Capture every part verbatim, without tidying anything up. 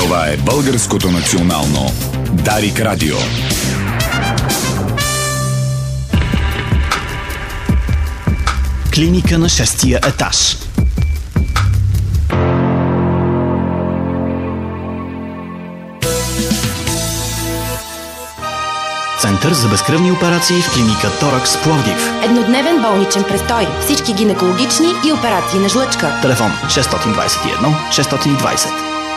Това е Българското национално Дарик Радио. Клиника на шестия етаж. Център за безкръвни операции в клиника Торакс Пловдив. Еднодневен болничен престой. Всички гинекологични и операции на жлъчка. Телефон шестстотин двадесет и едно шестстотин и двадесет.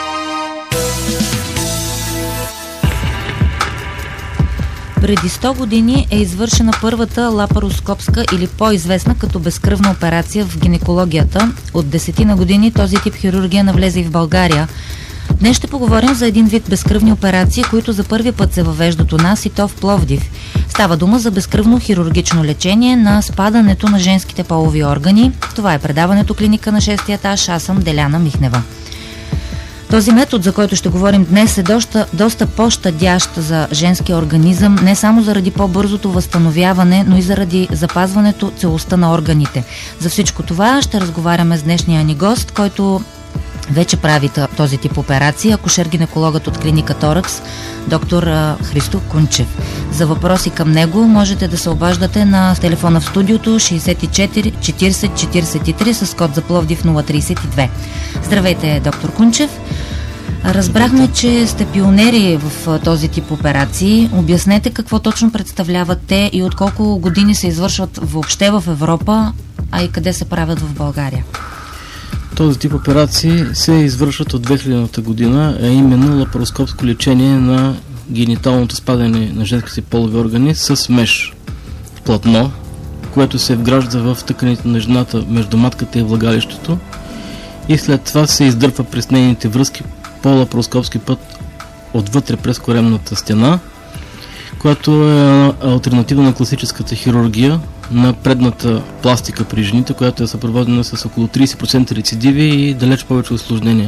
Преди сто години е извършена първата лапароскопска или по-известна като безкръвна операция в гинекологията. От десетина години този тип хирургия навлезе и в България. Днес ще поговорим за един вид безкръвни операции, които за първи път се въвеждат у нас, и то в Пловдив. Става дума за безкръвно хирургично лечение на спадането на женските полови органи. Това е предаването Клиника на шестия етаж. Аз съм Деляна Михнева. Този метод, за който ще говорим днес, е доста, доста по-щадящ за женския организъм, не само заради по-бързото възстановяване, но и заради запазването целостта на органите. За всичко това ще разговаряме с днешния ни гост, който вече прави този тип операции, акушер-гинекологът от клиника Торакс, доктор Христо Кунчев. За въпроси към него можете да се обаждате на телефона в студиото шейсет и четири четиридесет четиридесет и три с код за Пловдив нула тридесет и две. Здравейте, доктор Кунчев. Разбрахме, че сте пионери в този тип операции. Обяснете какво точно представляват те и от колко години се извършват въобще в Европа, а и къде се правят в България. Този тип операции се извършват от две хилядната година, а именно лапароскопско лечение на гениталното спадане на женските полови органи с меш платно, което се вгражда в тъканите на жената между матката и влагалището и след това се издърпва през нейните връзки по лапароскопски път отвътре през коремната стена, която е алтернатива на класическата хирургия на предната пластика при жените, която е съпроводена с около тридесет процента рецидиви и далеч повече усложнения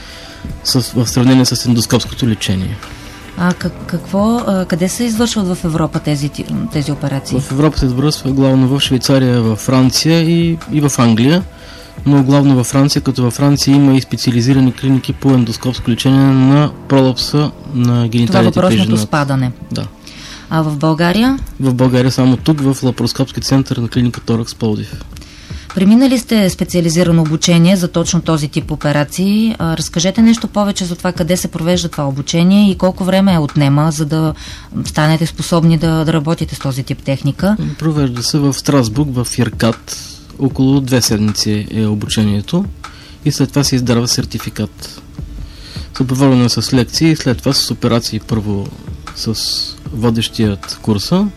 в сравнение с ендоскопското лечение. А как, какво, а, къде се извършват в Европа тези, тези операции? В Европа се извършва главно в Швейцария, във Франция и, и в Англия, но главно във Франция, като във Франция има и специализирани клиники по ендоскопско лечение на пролапса на гениталите при жената. Това спадане. Да. А в България? В България само тук, в лапароскопски център на клиника Торакс Пловдив. Преминали сте специализирано обучение за точно този тип операции. А, разкажете нещо повече за това къде се провежда това обучение и колко време е отнема, за да станете способни да, да работите с този тип техника. Провежда се в Страсбург, в Иркат. Около две седмици е обучението и след това се издава сертификат. Съпроводено с лекции и след това с операции, първо с водещият курса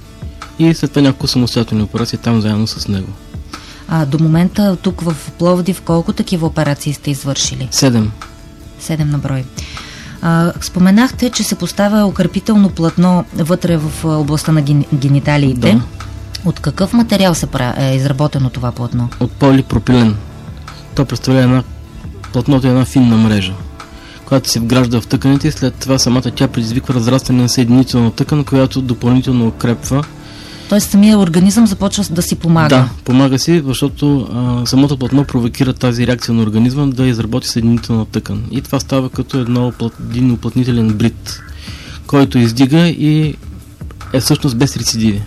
и след това няколко самостоятелни операции там заедно с него. А до момента тук в Пловдив колко такива операции сте извършили? Седем. Седем на брой. А, споменахте, че се поставя укрепително платно вътре в областта на ген... гениталиите. Да. От какъв материал се е изработено това платно? От полипропилен. То представлява една... Платното е една финна мрежа, която се вгражда в тъканите и след това самата тя предизвиква разрастване на съединителна тъкан, която допълнително укрепва. Тоест самия организъм започва да си помага. Да, помага си, защото а, самото платно провокира тази реакция на организма да изработи съединителна тъкан. И това става като едно, един уплътнителен брит, който издига и е всъщност без рецидиви.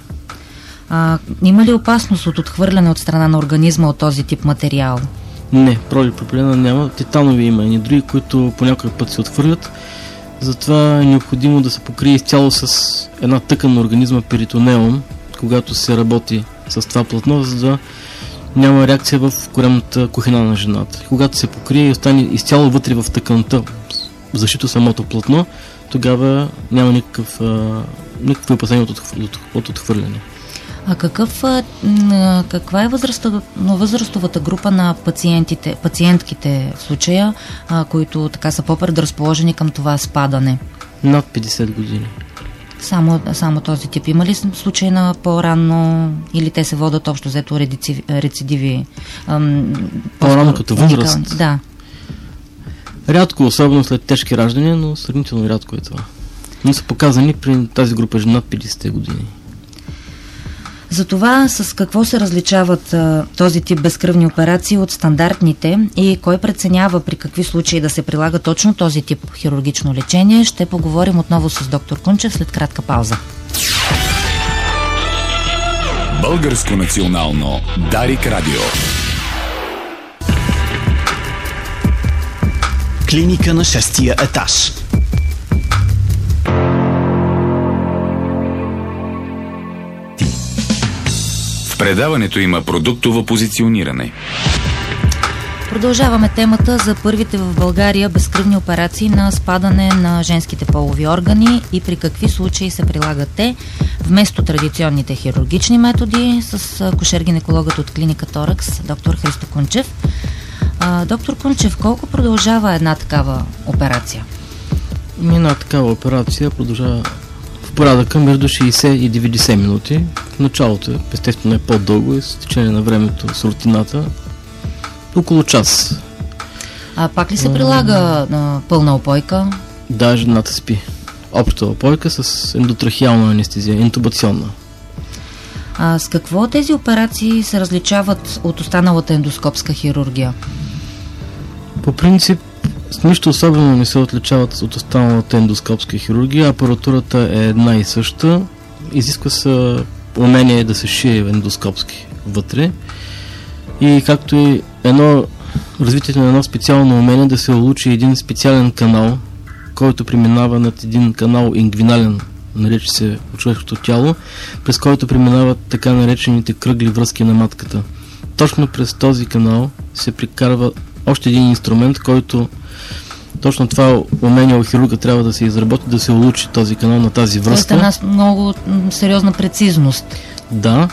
А, има ли опасност от отхвърляне от страна на организма от този тип материал? Не, полипропилена няма. Титанови има и други, които по някой път се отхвърлят. Затова е необходимо да се покрие изцяло с една тъкан на организма перитонеум, когато се работи с това платно, за да няма реакция в коремната кухина на жената. Когато се покрие и остане изцяло вътре в тъканта, защита самото платно, тогава няма никакъв, никакво опасение от, от, от отхвърляне. А какъв, каква е възрастова, възрастовата група на пациентите, пациентките в случая, а, които така са по-предразположени към това спадане? Над петдесет години. Само, само този тип. Има ли случай на по-рано или те се водят общо взето рецидиви? рецидиви ам, по-рано като възраст? Да. Рядко, особено след тежки раждания, но сравнително рядко е това. Но са показани при тази група жена над петдесет години. За това с какво се различават а, този тип безкръвни операции от стандартните и кой преценява при какви случаи да се прилага точно този тип хирургично лечение, ще поговорим отново с доктор Кунчев след кратка пауза. Българско национално Дарик Радио. Клиника на шестия етаж. В предаването има продуктово позициониране. Продължаваме темата за първите в България безкръвни операции на спадане на женските полови органи и при какви случаи се прилагат те, вместо традиционните хирургични методи, с акушер-гинекологът от клиника Торакс, доктор Христо Кунчев. А, доктор Кунчев, колко продължава една такава операция? Една такава операция продължава в порядъка между шейсет и деветдесет минути. В началото естествено е по-дълго и с течение на времето с рутината около час. А пак ли се прилага а, пълна опойка? Да, жената спи. Обща опойка с ендотрахеална анестезия, интубационна. А с какво тези операции се различават от останалата ендоскопска хирургия? По принцип, с нищо особено не се отличават от останалата ендоскопска хирургия. Апаратурата е една и съща. Изисква се умение да се шие ендоскопски вътре. И както и едно развитието на едно специално умение да се улучи един специален канал, който преминава над един канал ингвинален, нарече се от човешкото тяло, през който преминават така наречените кръгли връзки на матката. Точно през този канал се прикарва още един инструмент, който точно това умение у хирурга трябва да се изработи, да се улучи този канал на тази връзка. Това е една много сериозна прецизност. Да.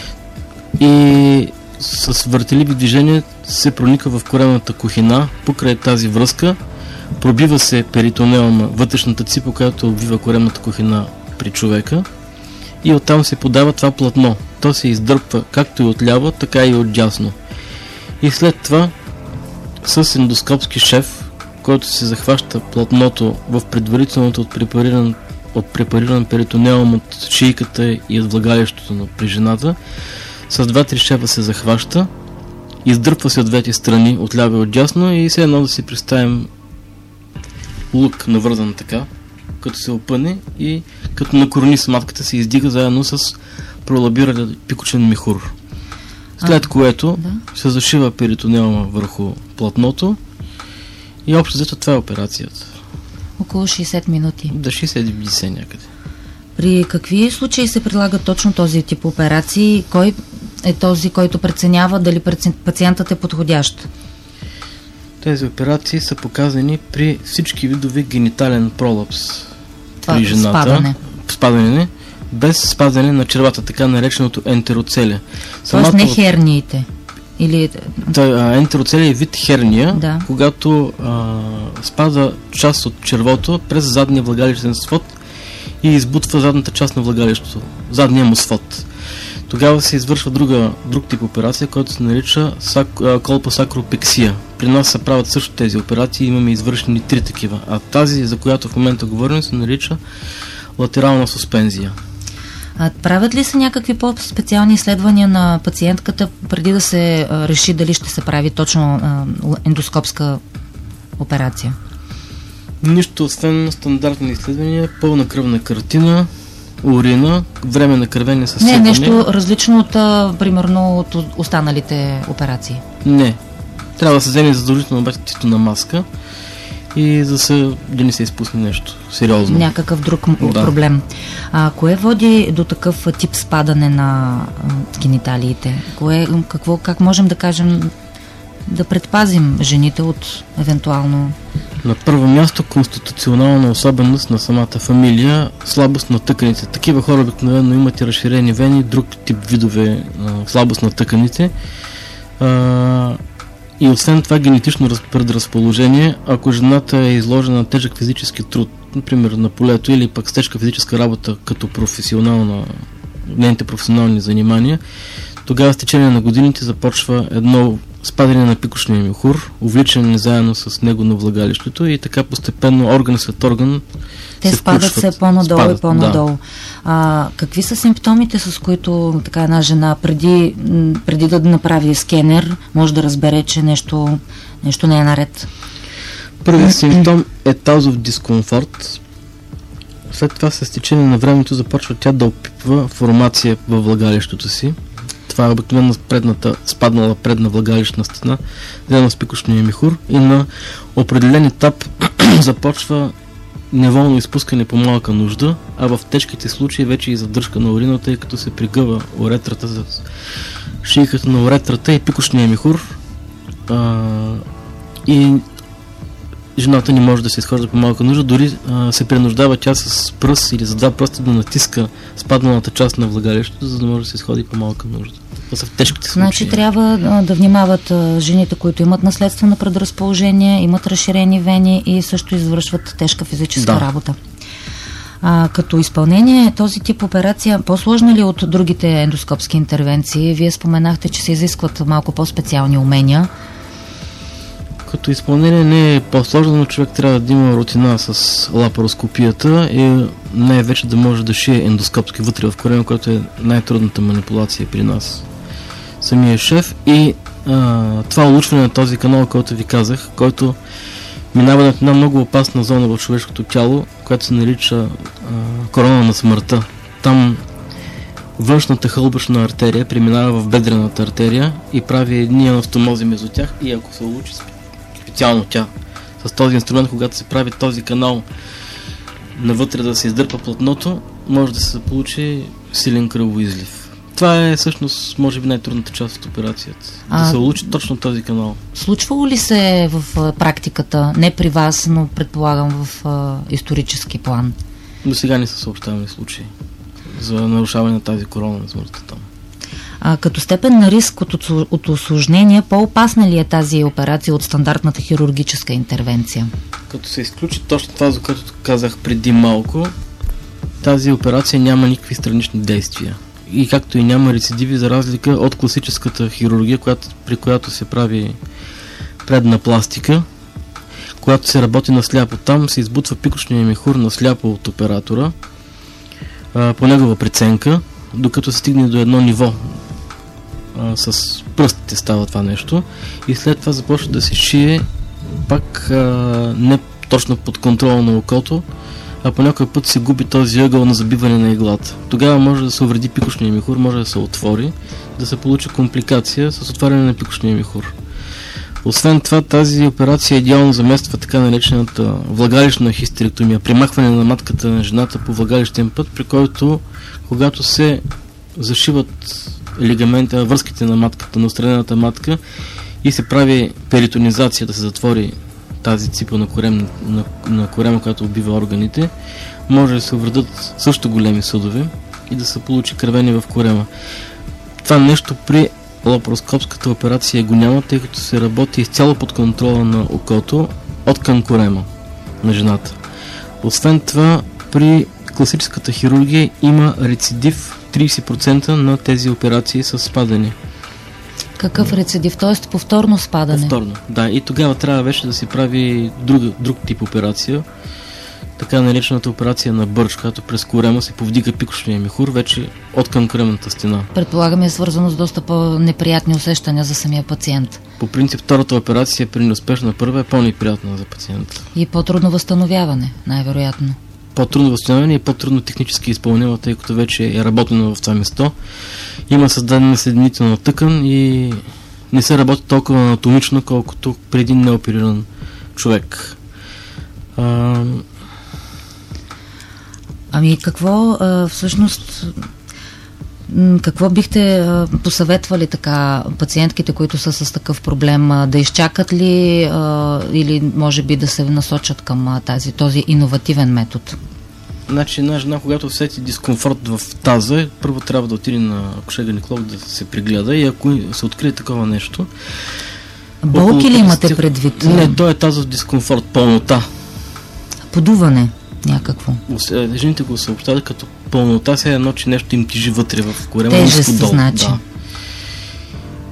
И с въртеливи движения се прониква в коремната кухина, покрай тази връзка, пробива се перитонеума, вътрешната ципа, която обвива коремната кухина при човека, и оттам се подава това платно. То се издърпва както и отляво, така и отдясно. И след това с ендоскопски шеф, който се захваща платното в предварителното от препариран, от препариран перитонеум от шийката и от влагалището на при жената, с два-три шефа се захваща, издърпва се от двете страни, отляво и отдясно, и все едно да си представим лук навързан така, като се опъне и като накорони с матката се издига заедно с пролабирали пикочен мехур. След а, което да. се зашива перитонеума върху платното и общо взето това е операцията. Около шейсет минути. Да, шейсет до деветдесет някъде. При какви случаи се прилага точно този тип операции? Кой е този, който преценява дали пациентът е подходящ? Тези операции са показани при всички видове генитален пролапс Това, при жената. Спадане. Спадане, без спадане на червата, така нареченото ентероцеле. Тоест не херниите? Или... Та, ентероцеле е вид херния, да. когато а, спада част от червото през задния влагалищен свод и избутва задната част на влагалището, задния му свод. Тогава се извършва друга, друг тип операция, който се нарича сак, колпосакропексия. При нас се правят също тези операции, имаме извършени три такива, а тази, за която в момента говорим, се нарича латерална суспензия. А правят ли се някакви по-специални изследвания на пациентката преди да се а, реши дали ще се прави точно а, ендоскопска операция? Нищо, освен стандартни изследвания, пълна кръвна картина, урина, време на кървене със Не, нещо различно от, а, примерно, от останалите операции. Не. Трябва да се вземе задължително обаче титулна маска и за се, да не се изпусне нещо сериозно. Някакъв друг да. проблем. А кое води до такъв тип спадане на а, гениталиите? Кое, какво, как можем да кажем, да предпазим жените от евентуално... На първо място конституционална особеност на самата фамилия, слабост на тъканите. Такива хора обикновено имат и разширени вени, друг тип видове а, слабост на тъканите. А, и освен това генетично предразположение, ако жената е изложена на тежък физически труд, например на полето, или пък с тежка физическа работа като професионална, нейните професионални занимания, тогава с течение на годините започва едно спадане на пикошния мехур, увличане заедно с него на влагалището и така постепенно орган след орган те се спадат включват. все по-надолу спадат, и по-надолу. Да. А, какви са симптомите, с които така една жена преди, преди да направи скенер може да разбере, че нещо, нещо не е наред? Първият симптом е тазов дискомфорт. След това с течение на времето започва тя да опипва формация във влагалището си. Това е обикновено предната, спаднала предна влагалищна стена, заедно с пикошния мехур, и на определен етап започва неволно изпускане по малка нужда, а в тежките случаи вече и задръжка на урина, тъй като се пригъва уретрата за шийката на уретрата и пикошния мехур, а, и жената не може да се изхожда по малка нужда, дори а, се принуждава тя с пръст или за два пръста да натиска спадналата част на влагалището, за да може да се изходи по малка нужда. Това са в тежките случаи. Значи трябва а, да внимават а, жените, които имат наследствено предразположение, имат разширени вени и също извършват тежка физическа да. работа. А, като изпълнение този тип операция по-сложна ли от другите ендоскопски интервенции? Вие споменахте, че се изискват малко по-специални умения. Като изпълнение не е по-сложно, но човек трябва да има рутина с лапароскопията и най-вече да може да шие ендоскопски вътре в корема, което е най-трудната манипулация при нас. Самия шеф и а, това улучване на този канал, който ви казах, който минава на една много опасна зона в човешкото тяло, която се нарича а, корона на смъртта. Там външната хълбъчна артерия преминава в бедрената артерия и прави едни анастомози между тях, и ако се улучи специално тя с този инструмент, когато се прави този канал навътре да се издърпа платното, може да се получи силен кръвоизлив. Това е всъщност може би най-трудната част от операцията. А, да се улучи точно този канал. Случвало ли се в практиката, не при вас, но предполагам в а, исторически план? До сега не са съобщавани случаи за нарушаване на тази корона на смъртта там. А, като степен на риск от, от осложнение, по-опасна ли е тази операция от стандартната хирургическа интервенция? Като се изключи точно това, за което казах преди малко, тази операция няма никакви странични действия. И както и няма рецидиви, за разлика от класическата хирургия, която, при която се прави предна пластика, когато се работи на сляпо. Там се избутва пикошния мехур на сляпо от оператора а, по негова преценка, докато се стигне до едно ниво. А, с пръстите става това нещо и след това започва да се шие пак а, не точно под контрола на окото, а по някой път се губи този ъгъл на забиване на иглата. Тогава може да се увреди пикошния мехур, може да се отвори, да се получи компликация с отваряне на пикошния мехур. Освен това, тази операция идеално замества така наречената влагалищна хистеректомия, примахване на матката на жената по влагалищен път, при който когато се зашиват лигаменти, връзките на матката, на отстранената матка и се прави перитонизация, да се затвори тази ципа на, корем, на, на корема, която убива органите, може да се увредят също големи съдове и да се получи кръвение в корема. Това нещо при лапароскопската операция го няма, тъй като се работи изцяло под контрола на окото от към корема на жената. Освен това, при класическата хирургия има рецидив трийсет процента на тези операции с спадане. Какъв рецидив? Т.е. повторно спадане? Повторно, да. И тогава трябва вече да се прави друг, друг тип операция, така наречената операция на Бърч, която през корема се повдига пикошния мехур вече от към коремната стена. Предполагаме е свързано с доста по-неприятни усещания за самия пациент. По принцип втората операция при неуспешна първа е по-неприятна за пациента. И по-трудно възстановяване, най-вероятно. По-трудно възстановяване и по-трудно технически изпълнение, тъй като вече е работено в това место. Има създадена съединителна тъкан и не се работи толкова анатомично, колкото при един неопериран човек. А... Ами какво а, всъщност какво бихте а, посъветвали така пациентките, които са с такъв проблем, а, да изчакат ли а, или може би да се насочат към а, тази, този иновативен метод? Значи една жена, когато усети дискомфорт в таза, първо трябва да отиде на акушер-гинеколог да се пригледа и ако се открие такова нещо... Болки ли имате предвид? Не, то е тазов дискомфорт, пълнота. Подуване някакво. Жените го съобщават като пълнота, се едно, че нещо им тежи вътре в корема. Тежест, значи. Да.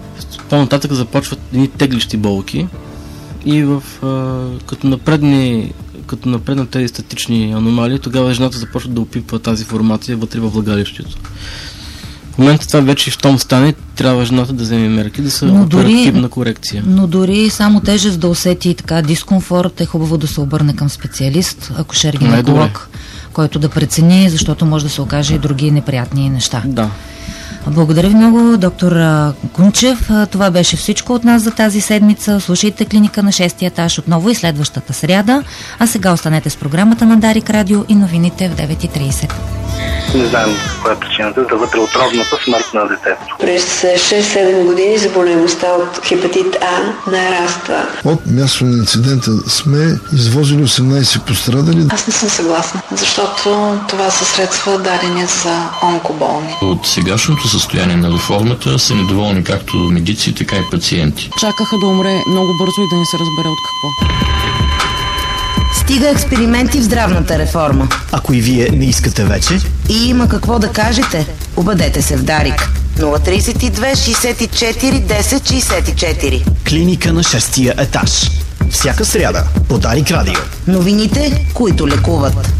по-нататък започват едни теглищи болки и в, а, като напредни като напреднат тези статични аномалии, тогава жената започва да опипва тази формация вътре във влагалището. В момента това вече, щом стане, трябва жената да вземе мерки, да са оперативна корекция. Но дори само тежест да усети така дискомфорт, е хубаво да се обърне към специалист, акушер-гинеколог, който да прецени, защото може да се окаже и други неприятни неща. Да. Благодаря ви много, доктор Кунчев. Това беше всичко от нас за тази седмица. Слушайте Клиника на шестия етаж отново и следващата сряда. А сега останете с програмата на Дарик Радио и новините в девет и трийсет. Не знаем каква е причината за вътреутробната смърт на детето. През шест-седем години заболеваемостта от хепатит А нараства. От място на инцидента сме извозили осемнайсет пострадали. Аз не съм съгласна, защото това са средства дадени за онкоболни. От сегашното състояние на реформата са недоволни както медици, така и пациенти. Чакаха да умре много бързо и да не се разбере от какво. Стига експерименти в здравната реформа. Ако и вие не искате вече и има какво да кажете, обадете се в Дарик. нула трийсет и две шейсет и четири десет шейсет и четири. Клиника на шестия етаж. Всяка сряда по Дарик Радио. Новините, които лекуват.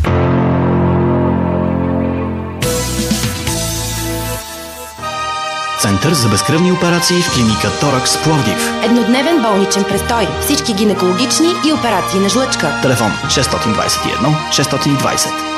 Център за безкръвни операции в клиника Торакс Пловдив. Еднодневен болничен престой. Всички гинекологични и операции на жлъчка. Телефон шест двадесет и едно шест двадесет.